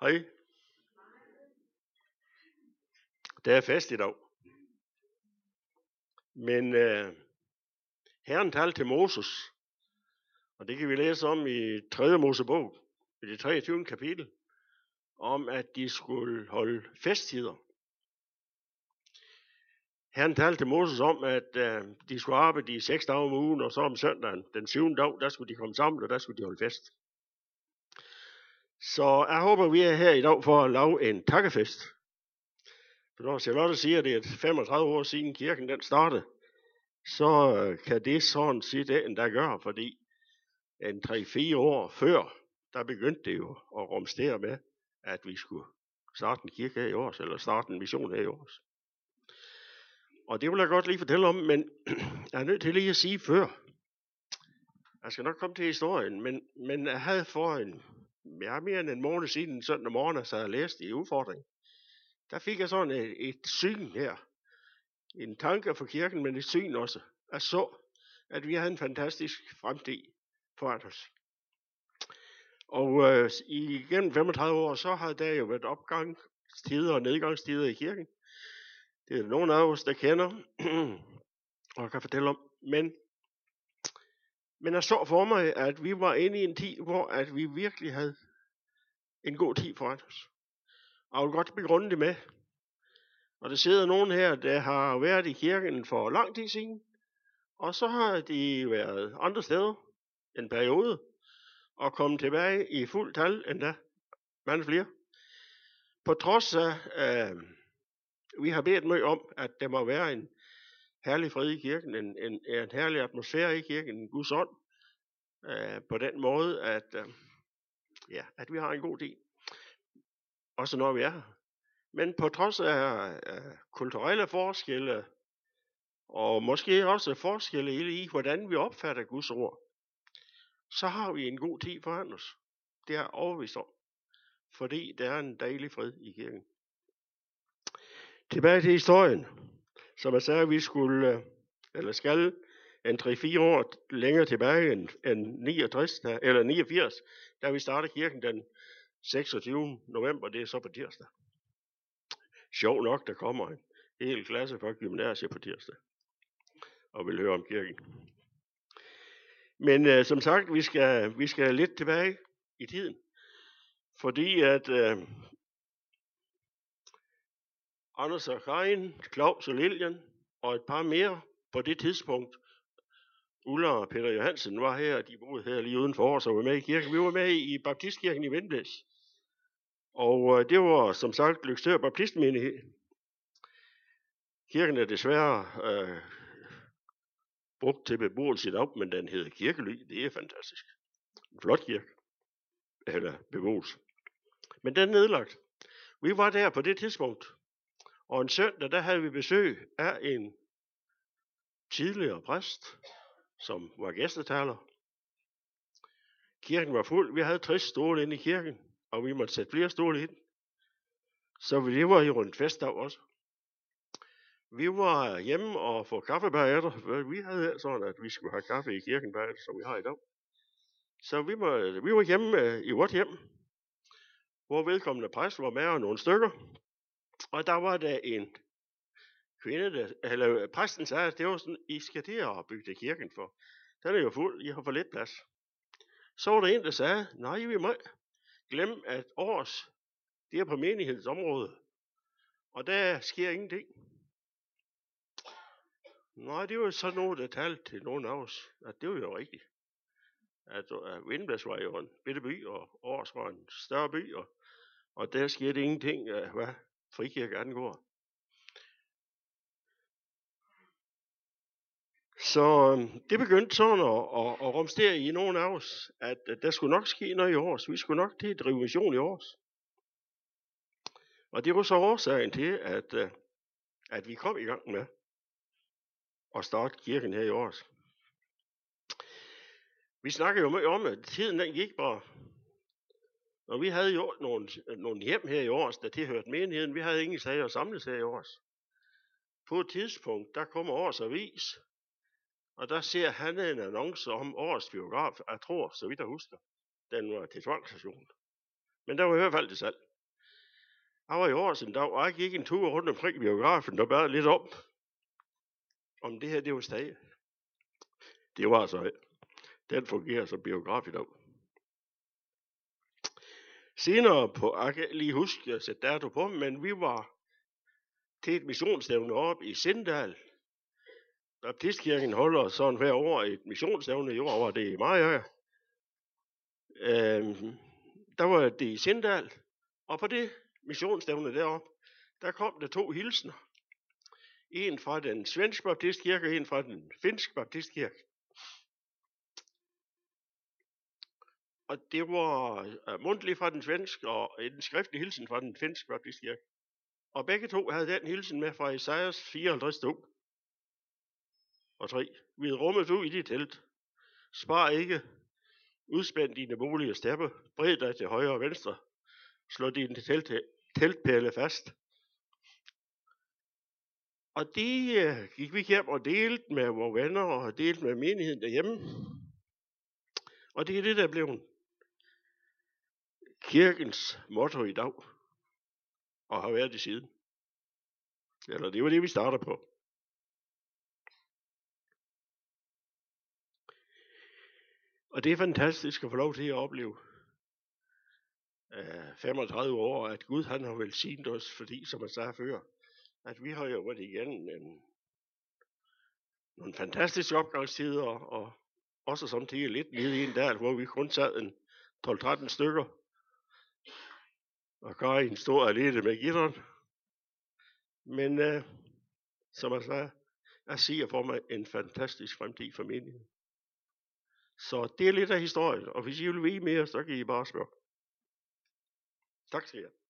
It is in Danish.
Hej. Der er fest i dag. Men Herren talte til Moses, og det kan vi læse om i 3. Mosebog, i det 23. kapitel, om at de skulle holde festtider. Herren talte til Moses om, at de skulle arbejde i 6 dage om ugen, og så om søndagen, den 7. dag, der skulle de komme sammen, og der skulle de holde fest. Så jeg håber, vi er her i dag for at lave en takkefest. For når Charlotte siger, at det er 35 år siden kirken den startede, så kan det sådan set endda gøre, fordi en 3-4 år før, der begyndte det jo at rumstere med, at vi skulle starte en kirke her i års, eller starte en mission her i års. Og det vil jeg godt lige fortælle om, men jeg er nødt til lige at sige før. Jeg skal nok komme til historien, men jeg havde for mere end en måned siden, en søndag morgen, så jeg læste i udfordring. Der fik jeg sådan et syn her. En tanke for kirken, men et syn også. Jeg så, at vi havde en fantastisk fremtid foran os. Og igennem 35 år, så har der jo været opgangstider og nedgangstider i kirken. Det er nogle af os, der kender og kan fortælle om. Men jeg så for mig, at vi var inde i en tid, hvor at vi virkelig havde en god tid foran os. Og jeg vil godt begrunde det med. Og der sidder nogen her, der har været i kirken for lang tid siden. Og så har de været andre steder en periode. Og kommet tilbage i fuld tal endda. Mange flere. På trods af, vi har bedt meget om, at der må være en herlig fred i kirken. En herlig atmosfære i kirken. En Guds ånd. På den måde, at vi har en god tid. Også når vi er her. Men på trods af kulturelle forskelle, og måske også forskelle i, hvordan vi opfatter Guds ord, så har vi en god tid foran os. Det er overbevist om. Fordi der er en dejlig fred i kirken. Tilbage til historien. Som jeg sagde, vi skal en 3-4 år længere tilbage end 89, da vi startede kirken den 26. november, det er så på tirsdag. Sjov nok, der kommer en hel klasse fra gymnasiet på tirsdag og vil høre om kirken. Men som sagt, vi skal lidt tilbage i tiden, fordi at Anders og Karin, Claus og Lilian og et par mere på det tidspunkt, Ulla og Peter Johansen var her, de boede her lige udenfor os og var med i kirken. Vi var med i Baptistkirken i Vindblæs. Og det var som sagt Løgstør Baptistmenighed. Kirken er desværre brugt til beboelse i dag, men den hedder Kirkely. Det er fantastisk. En flot kirke. Eller beboelse. Men den er nedlagt. Vi var der på det tidspunkt. Og en søndag, der havde vi besøg af en tidligere præst, som var gæstetaler. Kirken var fuld. Vi havde 60 stole inde i kirken, og vi måtte sætte flere stole ind. Så det var jo en festdag også. Vi var hjemme og få kaffe bagefter. Vi havde sådan, at vi skulle have kaffe i kirken bagefter, som vi har i dag. Så vi var hjemme i vort hjem, hvor vedkommende præst var med og nogle stykker. Og der var der en kvinde, præsten sagde, at det var sådan, I skal til at bygge til kirken for. Den er jo fuld, I har for lidt plads. Så var der en, der sagde, nej, vi må glemme, at års, det er på menighedens område. Og der sker ingenting. Nej, det var så noget, der talte til nogen af os, at det var jo rigtigt. At Vindblæs var jo en bitte by, og Års var en større by, og der skete ingenting, hvad frikirke angår. Så det begyndte sådan at rumstere i nogen af os, at der skulle nok ske noget i års. Vi skulle nok til at drive mission i års. Og det var så årsagen til, at vi kom i gang med at starte kirken her i års. Vi snakker jo meget om, at tiden den gik bare. Og vi havde jo nogle hjem her i års, der tilhørte menigheden. Vi havde ingen sager at samles her i års. På et tidspunkt, der kommer Års Avis, og der ser han en annonce om Års biograf. Jeg tror, så vidt jeg husker, den var til tvangsstation. Men der var i hvert fald til salg. Jeg var i år en dag, og jeg gik en tur rundt omkring biografen og bad lidt om det her, det var stadig. Det var altså ikke. Den fungerer som biograf i dag. Senere på, jeg kan lige huske at sætte dato på, men vi var til et missionsstævne op i Sindal. Baptistkirken holder sådan hver år et missionsstævne. I år var det i Mariager. Der var det i Sindal, og på det missionsstævne deroppe, der kom der 2 hilsener. En fra den svenske baptistkirke, og en fra den finske baptistkirke. Og det var mundtligt fra den svenske, og en skriftlig hilsen fra den finske baptistkirke. Og begge to havde den hilsen med fra Esajas 54:2 og 3. Vid rummet ud i dit telt. Spar ikke. Udspænd dine boliger steppe. Bred dig til højre og venstre. Slå dine teltpæle fast. Og det gik vi hjem og delte med vores venner og delte med menigheden derhjemme. Og det er det, der blev kirkens motto i dag. Og har været det siden. Eller det var det, vi starter på. Og det er fantastisk at få lov til at opleve 35 år, at Gud han har velsignet os, fordi som jeg sagde før, at vi har jo været igennem nogle fantastiske opgangstider, og også samtidig lidt nede i en dal, hvor vi kun sad en 12-13 stykker, og Karin stod alene med gitteren. Men som jeg sagde, jeg siger for mig en fantastisk fremtid for menigheden. Så det er lidt af historien, og hvis I vil vide mere, så kan I bare spørge. Tak skal I have.